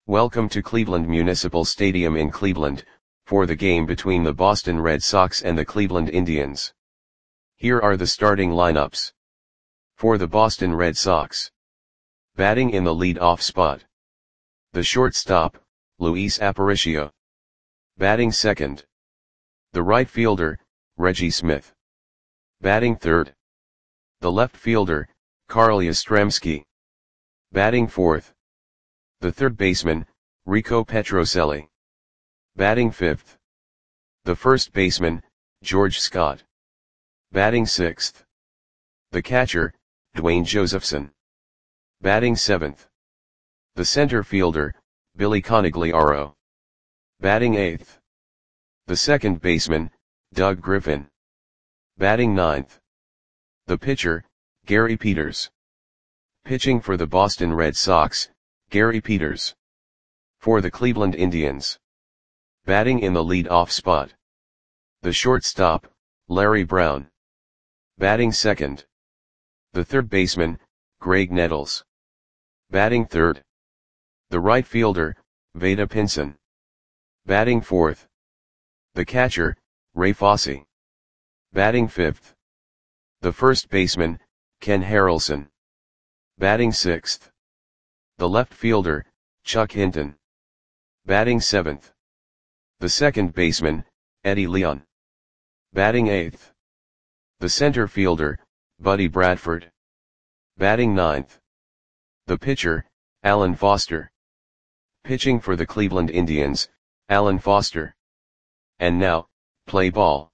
Welcome to Cleveland Municipal Stadium in Cleveland, for the game between the Boston Red Sox and the Cleveland Indians. Here are the starting lineups. For the Boston Red Sox. Batting in the lead-off spot. The shortstop, Luis Aparicio. Batting second. The right fielder, Reggie Smith. Batting third. The left fielder, Carl Yastrzemski. Batting fourth. The third baseman, Rico Petrocelli. Batting fifth. The first baseman, George Scott. Batting sixth. The catcher, Dwayne Josephson. Batting seventh. The center fielder, Billy Conigliaro. Batting eighth. The second baseman, Doug Griffin. Batting ninth. The pitcher, Gary Peters. Pitching for the Boston Red Sox, Gary Peters. For the Cleveland Indians. Batting in the lead-off spot. The shortstop, Larry Brown. Batting second. The third baseman, Greg Nettles. Batting third. The right fielder, Vada Pinson. Batting fourth. The catcher, Ray Fosse. Batting fifth. The first baseman, Ken Harrelson. Batting sixth. The left fielder, Chuck Hinton. Batting seventh. The second baseman, Eddie Leon. Batting eighth. The center fielder, Buddy Bradford. Batting ninth. The pitcher, Alan Foster. Pitching for the Cleveland Indians, Alan Foster. And now, play ball.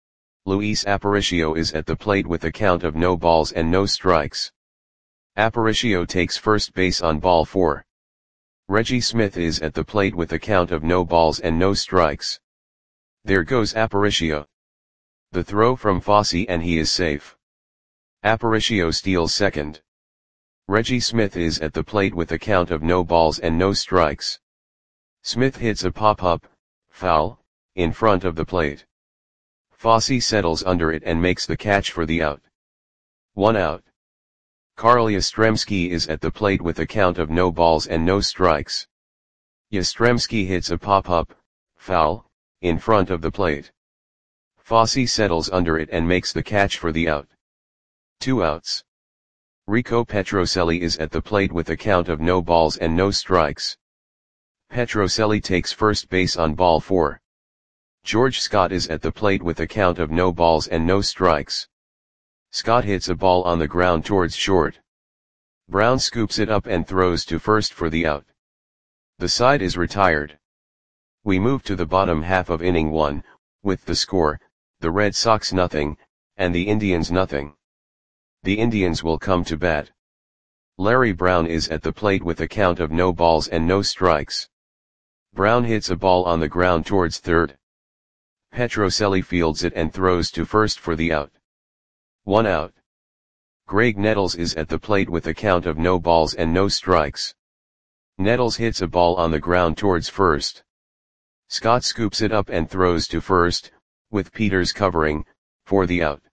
Luis Aparicio is at the plate with a count of no balls and no strikes. Aparicio takes first base on ball 4. Reggie Smith is at the plate with a count of no balls and no strikes. There goes Aparicio. The throw from Fosse and he is safe. Aparicio steals second. Reggie Smith is at the plate with a count of no balls and no strikes. Smith hits a pop-up, foul, in front of the plate. Fosse settles under it and makes the catch for the out. 1 out. Carl Yastrzemski is at the plate with a count of no balls and no strikes. Yastrzemski hits a pop-up, foul, in front of the plate. Fosse settles under it and makes the catch for the out. 2 outs. Rico Petrocelli is at the plate with a count of no balls and no strikes. Petrocelli takes first base on ball 4. George Scott is at the plate with a count of no balls and no strikes. Scott hits a ball on the ground towards short. Brown scoops it up and throws to first for the out. The side is retired. We move to the bottom half of inning 1, with the score, the Red Sox nothing, and the Indians nothing. The Indians will come to bat. Larry Brown is at the plate with a count of no balls and no strikes. Brown hits a ball on the ground towards third. Petrocelli fields it and throws to first for the out. 1 out. Greg Nettles is at the plate with a count of no balls and no strikes. Nettles hits a ball on the ground towards first. Scott scoops it up and throws to first, with Peters covering, for the out.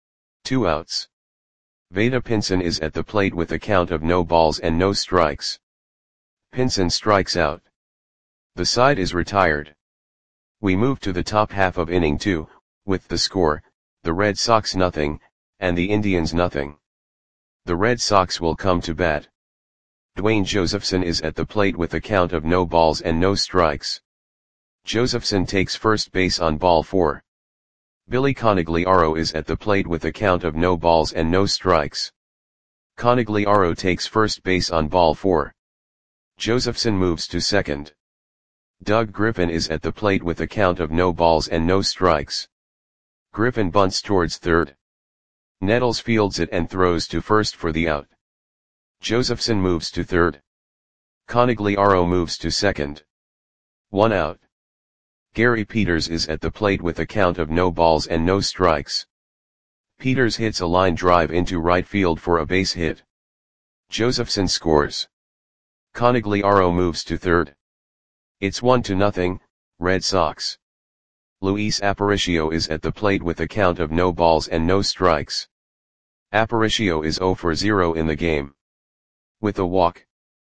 2 outs. Vada Pinson is at the plate with a count of no balls and no strikes. Pinson strikes out. The side is retired. We move to the top half of inning 2, with the score, the Red Sox nothing, and the Indians nothing. The Red Sox will come to bat. Dwayne Josephson is at the plate with a count of no balls and no strikes. Josephson takes first base on ball 4. Billy Conigliaro is at the plate with a count of no balls and no strikes. Conigliaro takes first base on ball 4. Josephson moves to second. Doug Griffin is at the plate with a count of no balls and no strikes. Griffin bunts towards third. Nettles fields it and throws to first for the out. Josephson moves to third. Conigliaro moves to second. 1 out. Gary Peters is at the plate with a count of no balls and no strikes. Peters hits a line drive into right field for a base hit. Josephson scores. Conigliaro moves to third. It's 1-0, Red Sox. Luis Aparicio is at the plate with a count of no balls and no strikes. Aparicio is 0 for 0 in the game. With a walk.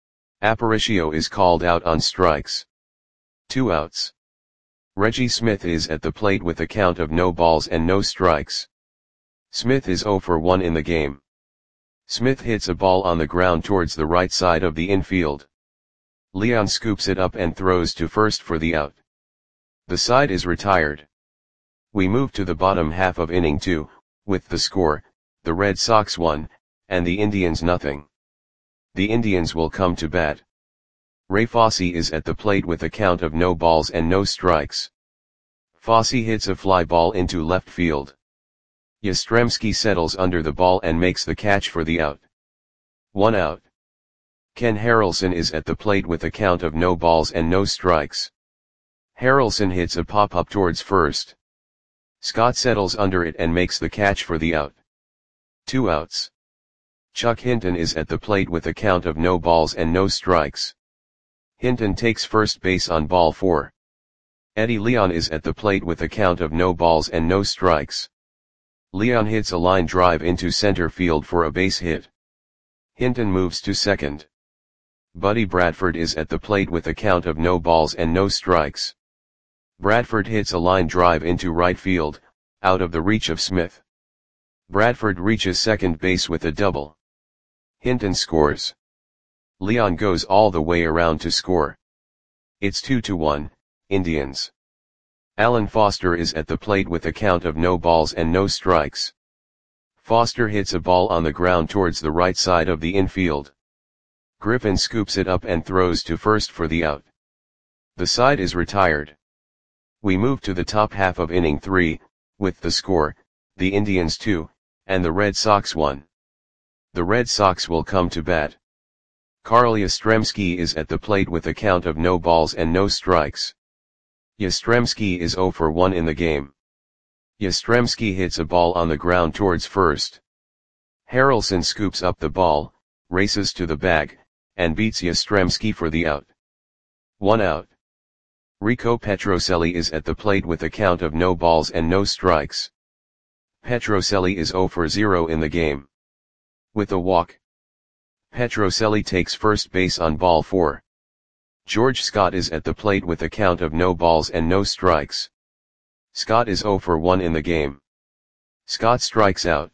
Aparicio is called out on strikes. 2 outs. Reggie Smith is at the plate with a count of no balls and no strikes. Smith is 0 for 1 in the game. Smith hits a ball on the ground towards the right side of the infield. Leon scoops it up and throws to first for the out. The side is retired. We move to the bottom half of inning 2, with the score, the Red Sox 1, and the Indians nothing. The Indians will come to bat. Ray Fosse is at the plate with a count of no balls and no strikes. Fosse hits a fly ball into left field. Yastrzemski settles under the ball and makes the catch for the out. 1 out. Ken Harrelson is at the plate with a count of no balls and no strikes. Harrelson hits a pop-up towards first. Scott settles under it and makes the catch for the out. 2 outs. Chuck Hinton is at the plate with a count of no balls and no strikes. Hinton takes first base on ball 4. Eddie Leon is at the plate with a count of no balls and no strikes. Leon hits a line drive into center field for a base hit. Hinton moves to second. Buddy Bradford is at the plate with a count of no balls and no strikes. Bradford hits a line drive into right field, out of the reach of Smith. Bradford reaches second base with a double. Hinton scores. Leon goes all the way around to score. It's 2-1, Indians. Alan Foster is at the plate with a count of no balls and no strikes. Foster hits a ball on the ground towards the right side of the infield. Griffin scoops it up and throws to first for the out. The side is retired. We move to the top half of inning 3, with the score, the Indians 2, and the Red Sox 1. The Red Sox will come to bat. Carl Yastrzemski is at the plate with a count of no balls and no strikes. Yastrzemski is 0 for 1 in the game. Yastrzemski hits a ball on the ground towards first. Harrelson scoops up the ball, races to the bag, and beats Yastrzemski for the out. 1 out. Rico Petrocelli is at the plate with a count of no balls and no strikes. Petrocelli is 0 for 0 in the game. With a walk. Petrocelli takes first base on ball 4. George Scott is at the plate with a count of no balls and no strikes. Scott is 0 for 1 in the game. Scott strikes out.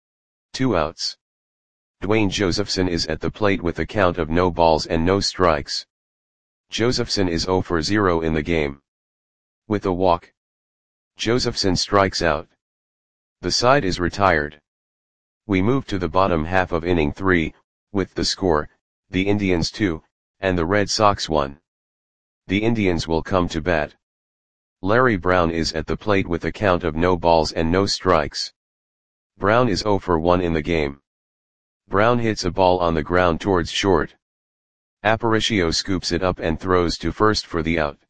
2 outs. Dwayne Josephson is at the plate with a count of no balls and no strikes. Josephson is 0 for 0 in the game. With a walk. Josephson strikes out. The side is retired. We move to the bottom half of inning 3, with the score, the Indians 2, and the Red Sox 1. The Indians will come to bat. Larry Brown is at the plate with a count of no balls and no strikes. Brown is 0 for 1 in the game. Brown hits a ball on the ground towards short. Aparicio scoops it up and throws to first for the out.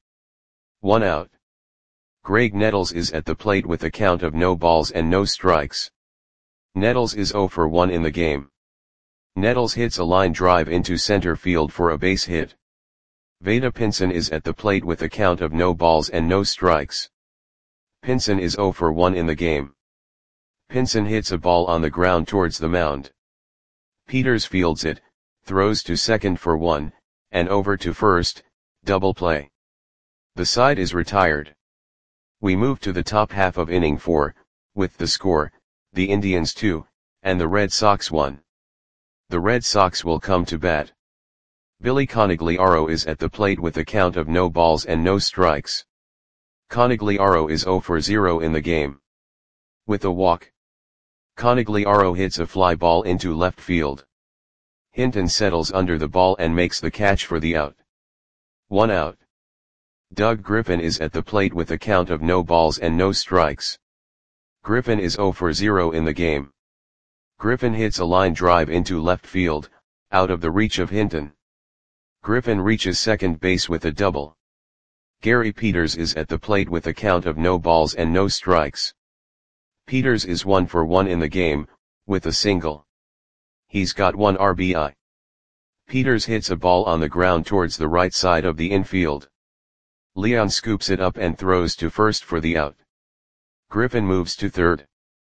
1 out. Greg Nettles is at the plate with a count of no balls and no strikes. Nettles is 0 for 1 in the game. Nettles hits a line drive into center field for a base hit. Vada Pinson is at the plate with a count of no balls and no strikes. Pinson is 0 for 1 in the game. Pinson hits a ball on the ground towards the mound. Peters fields it, throws to second for 1, and over to first, double play. The side is retired. We move to the top half of inning 4, with the score, the Indians 2, and the Red Sox 1. The Red Sox will come to bat. Billy Conigliaro is at the plate with a count of no balls and no strikes. Conigliaro is 0 for 0 in the game. With a walk. Conigliaro hits a fly ball into left field. Hinton settles under the ball and makes the catch for the out. 1 out. Doug Griffin is at the plate with a count of no balls and no strikes. Griffin is 0 for 0 in the game. Griffin hits a line drive into left field, out of the reach of Hinton. Griffin reaches second base with a double. Gary Peters is at the plate with a count of no balls and no strikes. Peters is 1 for 1 in the game, with a single. He's got 1 RBI. Peters hits a ball on the ground towards the right side of the infield. Leon scoops it up and throws to first for the out. Griffin moves to third.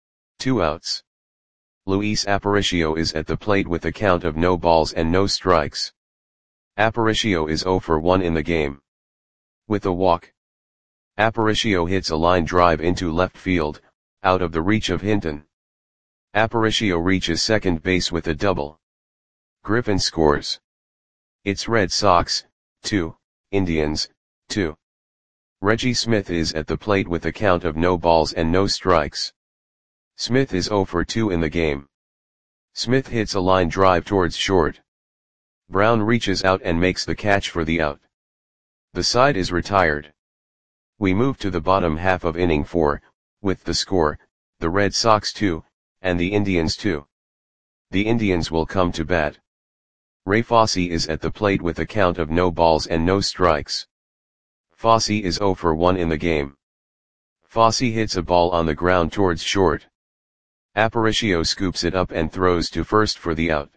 2 outs. Luis Aparicio is at the plate with a count of no balls and no strikes. Aparicio is 0 for 1 in the game. With a walk, Aparicio hits a line drive into left field, out of the reach of Hinton. Aparicio reaches second base with a double. Griffin scores. It's Red Sox, 2, Indians, 2. Reggie Smith is at the plate with a count of no balls and no strikes. Smith is 0 for 2 in the game. Smith hits a line drive towards short. Brown reaches out and makes the catch for the out. The side is retired. We move to the bottom half of inning 4, with the score, the Red Sox 2, and the Indians 2. The Indians will come to bat. Ray Fosse is at the plate with a count of no balls and no strikes. Fosse is 0 for 1 in the game. Fosse hits a ball on the ground towards short. Aparicio scoops it up and throws to first for the out.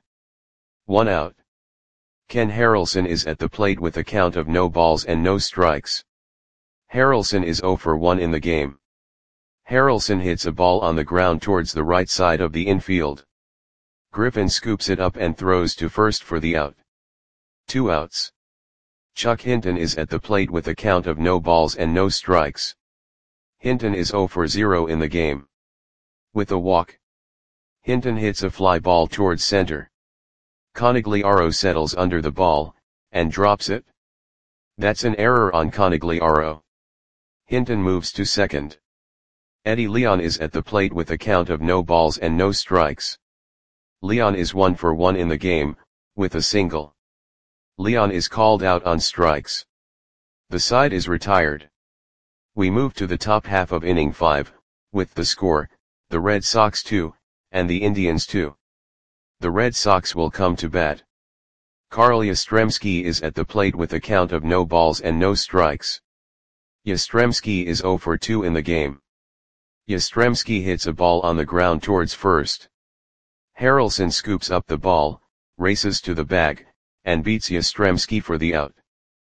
1 out. Ken Harrelson is at the plate with a count of no balls and no strikes. Harrelson is 0 for 1 in the game. Harrelson hits a ball on the ground towards the right side of the infield. Griffin scoops it up and throws to first for the out. 2 outs. Chuck Hinton is at the plate with a count of no balls and no strikes. Hinton is 0 for 0 in the game. With a walk, Hinton hits a fly ball towards center. Conigliaro settles under the ball, and drops it. That's an error on Conigliaro. Hinton moves to second. Eddie Leon is at the plate with a count of no balls and no strikes. Leon is 1 for 1 in the game, with a single. Leon is called out on strikes. The side is retired. We move to the top half of inning 5, with the score, the Red Sox 2, and the Indians 2. The Red Sox will come to bat. Carl Yastrzemski is at the plate with a count of no balls and no strikes. Yastrzemski is 0 for 2 in the game. Yastrzemski hits a ball on the ground towards first. Harrelson scoops up the ball, races to the bag, and beats Yastrzemski for the out.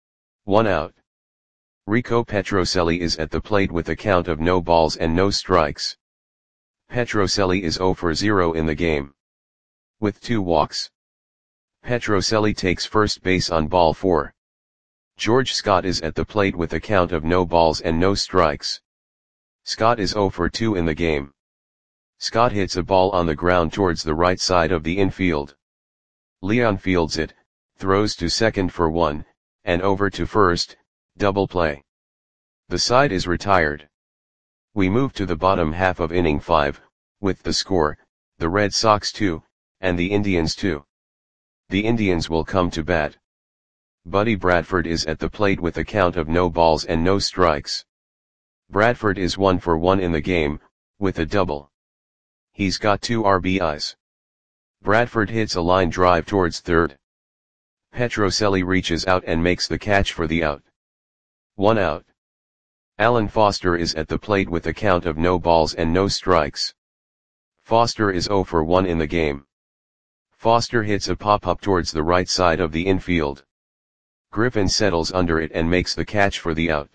1 out. Rico Petrocelli is at the plate with a count of no balls and no strikes. Petrocelli is 0 for 0 in the game. With 2 walks, Petrocelli takes first base on ball 4. George Scott is at the plate with a count of no balls and no strikes. Scott is 0 for 2 in the game. Scott hits a ball on the ground towards the right side of the infield. Leon fields it, throws to second for 1, and over to first, double play. The side is retired. We move to the bottom half of inning 5, with the score, the Red Sox 2, and the Indians 2. The Indians will come to bat. Buddy Bradford is at the plate with a count of no balls and no strikes. Bradford is 1 for 1 in the game, with a double. He's got 2 RBIs. Bradford hits a line drive towards third. Petrocelli reaches out and makes the catch for the out. 1 out. Alan Foster is at the plate with a count of no balls and no strikes. Foster is 0 for 1 in the game. Foster hits a pop-up towards the right side of the infield. Griffin settles under it and makes the catch for the out.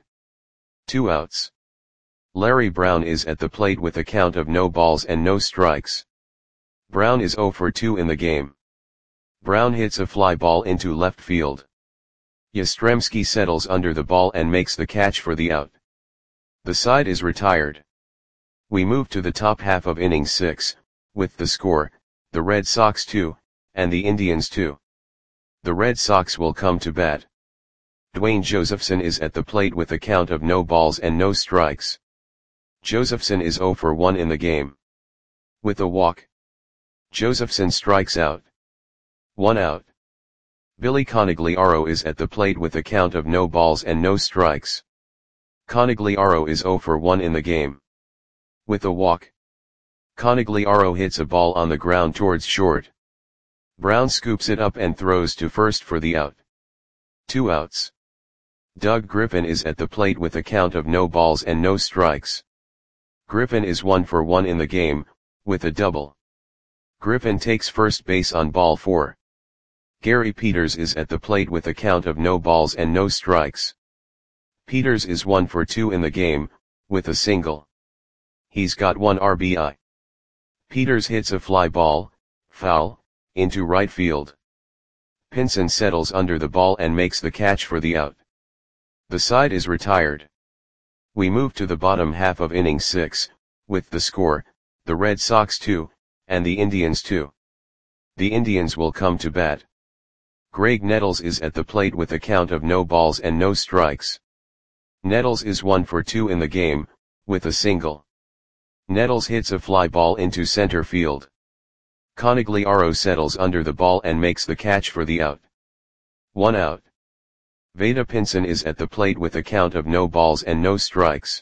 2 outs. Larry Brown is at the plate with a count of no balls and no strikes. Brown is 0 for 2 in the game. Brown hits a fly ball into left field. Yastrzemski settles under the ball and makes the catch for the out. The side is retired. We move to the top half of inning 6, with the score, the Red Sox 2, and the Indians 2. The Red Sox will come to bat. Dwayne Josephson is at the plate with a count of no balls and no strikes. Josephson is 0 for 1 in the game. With a walk, Josephson strikes out. 1 out. Billy Conigliaro is at the plate with a count of no balls and no strikes. Conigliaro is 0 for 1 in the game. With a walk, Conigliaro hits a ball on the ground towards short. Brown scoops it up and throws to first for the out. 2 outs. Doug Griffin is at the plate with a count of no balls and no strikes. Griffin is 1 for 1 in the game, with a double. Griffin takes first base on ball 4. Gary Peters is at the plate with a count of no balls and no strikes. Peters is 1 for 2 in the game, with a single. He's got 1 RBI. Peters hits a fly ball, foul, into right field. Pinson settles under the ball and makes the catch for the out. The side is retired. We move to the bottom half of inning 6, with the score, the Red Sox 2, and the Indians 2. The Indians will come to bat. Graig Nettles is at the plate with a count of no balls and no strikes. Nettles is 1 for 2 in the game, with a single. Nettles hits a fly ball into center field. Conigliaro settles under the ball and makes the catch for the out. 1 out. Vada Pinson is at the plate with a count of no balls and no strikes.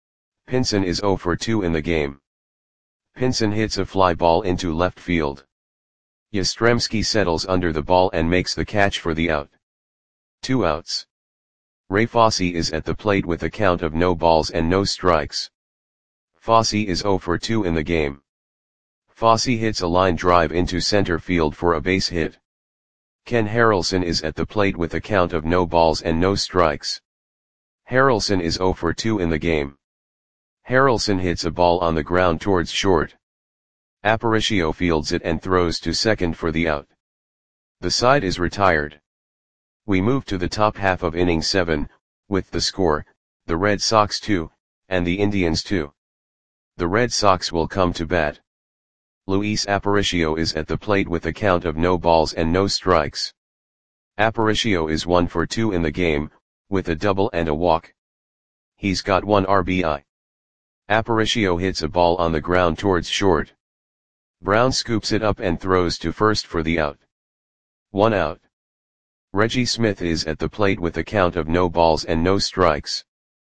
Pinson is 0 for 2 in the game. Pinson hits a fly ball into left field. Yastrzemski settles under the ball and makes the catch for the out. 2 outs. Ray Fosse is at the plate with a count of no balls and no strikes. Fosse is 0 for 2 in the game. Fosse hits a line drive into center field for a base hit. Ken Harrelson is at the plate with a count of no balls and no strikes. Harrelson is 0 for 2 in the game. Harrelson hits a ball on the ground towards short. Aparicio fields it and throws to second for the out. The side is retired. We move to the top half of inning 7, with the score, the Red Sox 2, and the Indians 2. The Red Sox will come to bat. Luis Aparicio is at the plate with a count of no balls and no strikes. Aparicio is 1 for 2 in the game, with a double and a walk. He's got 1 RBI. Aparicio hits a ball on the ground towards short. Brown scoops it up and throws to first for the out. 1 out. Reggie Smith is at the plate with a count of no balls and no strikes.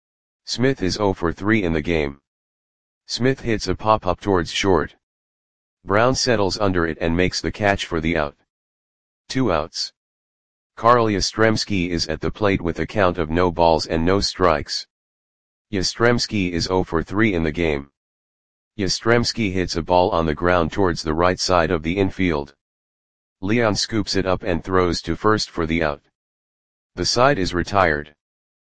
Smith is 0 for 3 in the game. Smith hits a pop-up towards short. Brown settles under it and makes the catch for the out. 2 outs. Carl Yastrzemski is at the plate with a count of no balls and no strikes. Yastrzemski is 0 for 3 in the game. Yastrzemski hits a ball on the ground towards the right side of the infield. Leon scoops it up and throws to first for the out. The side is retired.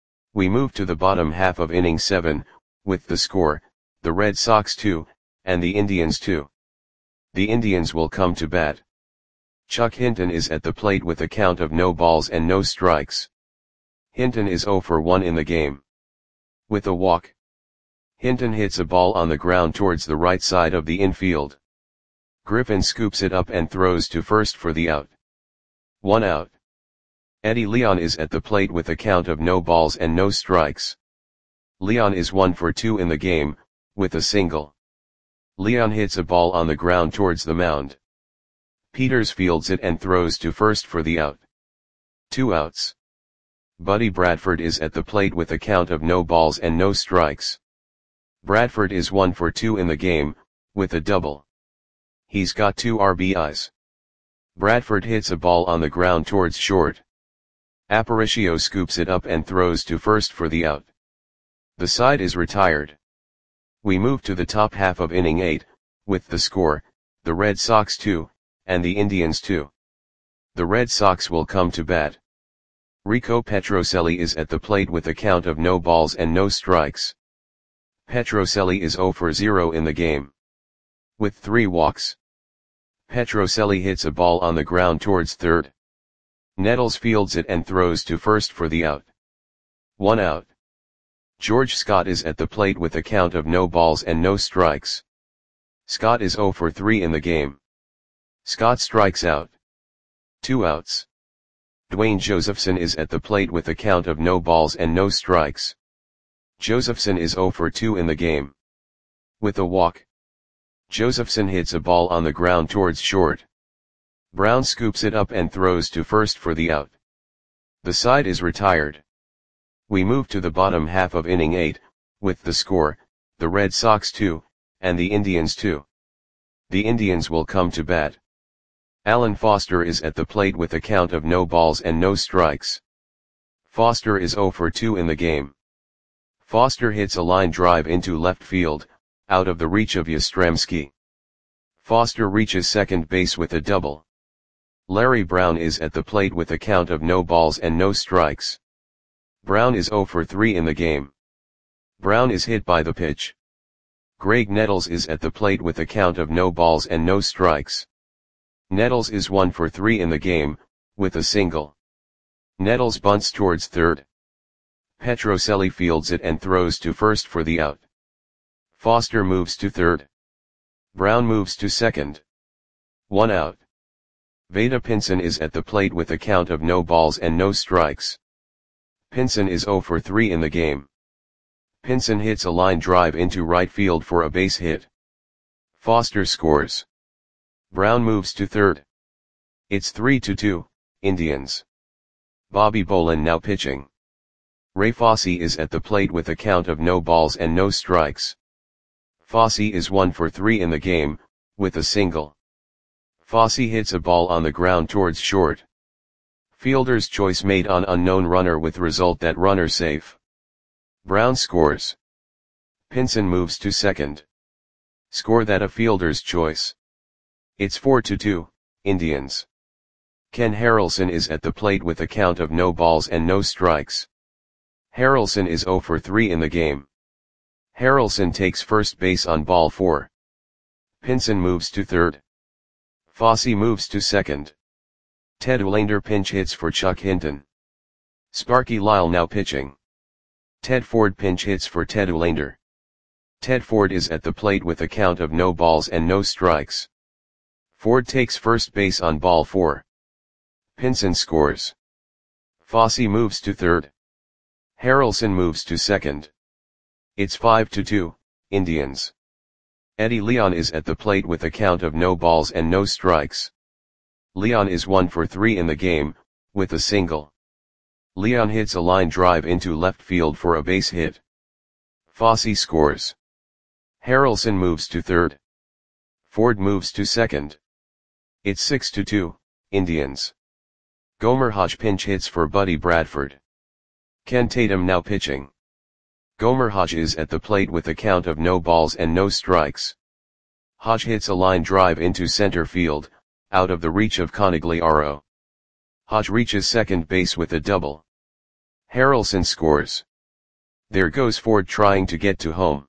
We move to the bottom half of inning 7, with the score, the Red Sox 2, and the Indians 2. The Indians will come to bat. Chuck Hinton is at the plate with a count of no balls and no strikes. Hinton is 0 for 1 in the game. With a walk. Hinton hits a ball on the ground towards the right side of the infield. Griffin scoops it up and throws to first for the out. 1 out. Eddie Leon is at the plate with a count of no balls and no strikes. Leon is 1 for 2 in the game, with a single. Leon hits a ball on the ground towards the mound. Peters fields it and throws to first for the out. 2 outs. Buddy Bradford is at the plate with a count of no balls and no strikes. Bradford is 1 for 2 in the game, with a double. He's got 2 RBIs. Bradford hits a ball on the ground towards short. Aparicio scoops it up and throws to first for the out. The side is retired. We move to the top half of inning 8, with the score, the Red Sox 2, and the Indians 2. The Red Sox will come to bat. Rico Petrocelli is at the plate with a count of no balls and no strikes. Petrocelli is 0 for 0 in the game. With 3 walks. Petrocelli hits a ball on the ground towards third. Nettles fields it and throws to first for the out. 1 out. George Scott is at the plate with a count of no balls and no strikes. Scott is 0 for 3 in the game. Scott strikes out. 2 outs. Dwayne Josephson is at the plate with a count of no balls and no strikes. Josephson is 0 for 2 in the game. With a walk. Josephson hits a ball on the ground towards short. Brown scoops it up and throws to first for the out. The side is retired. We move to the bottom half of inning 8, with the score, the Red Sox 2, and the Indians 2. The Indians will come to bat. Alan Foster is at the plate with a count of no balls and no strikes. Foster is 0 for 2 in the game. Foster hits a line drive into left field, out of the reach of Yastrzemski. Foster reaches second base with a double. Larry Brown is at the plate with a count of no balls and no strikes. Brown is 0 for 3 in the game. Brown is hit by the pitch. Graig Nettles is at the plate with a count of no balls and no strikes. Nettles is 1 for 3 in the game, with a single. Nettles bunts towards third. Petrocelli fields it and throws to first for the out. Foster moves to third. Brown moves to second. 1 out. Veda Pinson is at the plate with a count of no balls and no strikes. Pinson is 0 for 3 in the game. Pinson hits a line drive into right field for a base hit. Foster scores. Brown moves to third. It's 3-2, Indians. Bobby Bolin now pitching. Ray Fosse is at the plate with a count of no balls and no strikes. Fosse is 1 for 3 in the game, with a single. Fosse hits a ball on the ground towards short. Fielder's choice made on unknown runner with result that runner safe. Brown scores. Pinson moves to second. Score that a fielder's choice. It's 4-2, Indians. Ken Harrelson is at the plate with a count of no balls and no strikes. Harrelson is 0 for 3 in the game. Harrelson takes first base on ball 4. Pinson moves to third. Fosse moves to second. Ted Olander pinch hits for Chuck Hinton. Sparky Lyle now pitching. Ted Ford pinch hits for Ted Olander. Ted Ford is at the plate with a count of no balls and no strikes. Ford takes first base on ball 4. Pinson scores. Fosse moves to third. Harrelson moves to second. It's 5-2, Indians. Eddie Leon is at the plate with a count of no balls and no strikes. Leon is 1 for 3 in the game, with a single. Leon hits a line drive into left field for a base hit. Fosse scores. Harrelson moves to third. Ford moves to second. It's 6-2, Indians. Gomer Hodge pinch hits for Buddy Bradford. Ken Tatum now pitching. Gomer Hodge is at the plate with a count of no balls and no strikes. Hodge hits a line drive into center field, out of the reach of Conigliaro. Hodge reaches second base with a double. Harrelson scores. There goes Ford trying to get to home.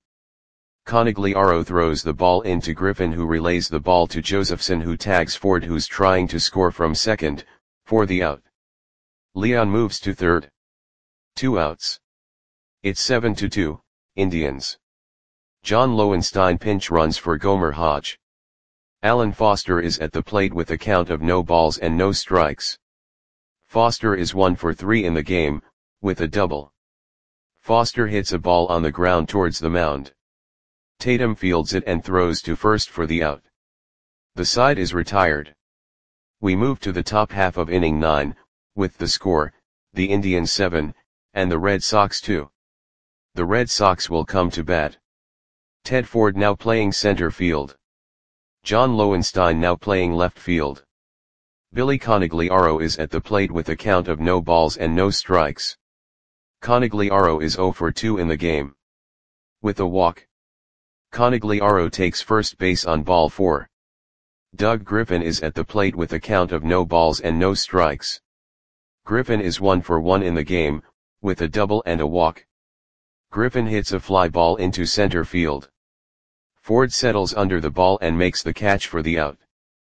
Conigliaro throws the ball into Griffin, who relays the ball to Josephson, who tags Ford, who's trying to score from second, for the out. Leon moves to third. 2 outs. It's 7-2, Indians. John Lowenstein pinch runs for Gomer Hodge. Alan Foster is at the plate with a count of no balls and no strikes. Foster is 1 for 3 in the game, with a double. Foster hits a ball on the ground towards the mound. Tatum fields it and throws to first for the out. The side is retired. We move to the top half of inning 9, with the score, the Indians 7, and the Red Sox 2. The Red Sox will come to bat. Ted Ford now playing center field. John Lowenstein now playing left field. Billy Conigliaro is at the plate with a count of no balls and no strikes. Conigliaro is 0 for 2 in the game. With a walk. Conigliaro takes first base on ball 4. Doug Griffin is at the plate with a count of no balls and no strikes. Griffin is 1 for 1 in the game, with a double and a walk. Griffin hits a fly ball into center field. Ford settles under the ball and makes the catch for the out.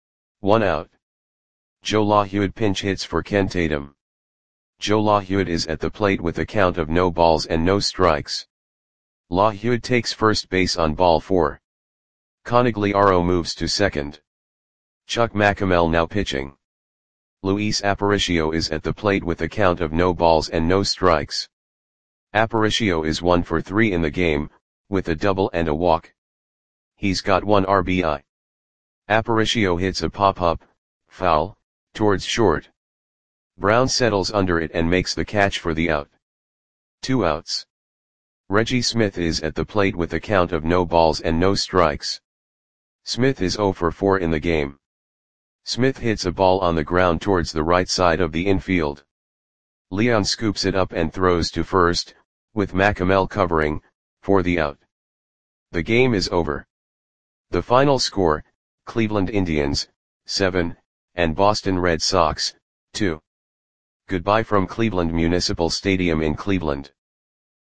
1 out. Joe LaHewitt pinch hits for Ken Tatum. Joe LaHewitt is at the plate with a count of no balls and no strikes. LaHewitt takes first base on ball 4. Conigliaro moves to second. Chuck McAmel now pitching. Luis Aparicio is at the plate with a count of no balls and no strikes. Aparicio is 1 for 3 in the game, with a double and a walk. He's got 1 RBI. Aparicio hits a pop-up, foul, towards short. Brown settles under it and makes the catch for the out. 2 outs. Reggie Smith is at the plate with a count of no balls and no strikes. Smith is 0 for 4 in the game. Smith hits a ball on the ground towards the right side of the infield. Leon scoops it up and throws to first, with McAmel covering, for the out. The game is over. The final score, Cleveland Indians, 7, and Boston Red Sox, 2. Goodbye from Cleveland Municipal Stadium in Cleveland.